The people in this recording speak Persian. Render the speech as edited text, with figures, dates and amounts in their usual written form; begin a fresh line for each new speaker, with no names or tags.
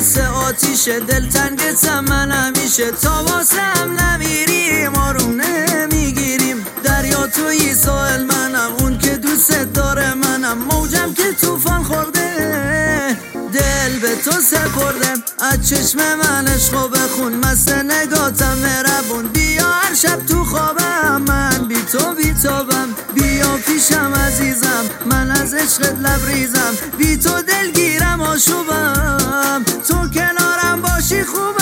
مثل آتیش دلتنگتم من همیشه، تا واسم نمیریم آروم نمیگیریم. دریا توی ساحل منم، اون که دوست داره منم، موجم که طوفان خورده دل به تو سپرده. از چشم من عشقو بخون، مست نگاتم مهربون، بیا هر شب تو خوابم من بی تو بیتابم. بیا پیشم عزیزم، من از عشقت لبریزم، بی تو دلگیرم آشوبم، تو کنارم باشی خوب.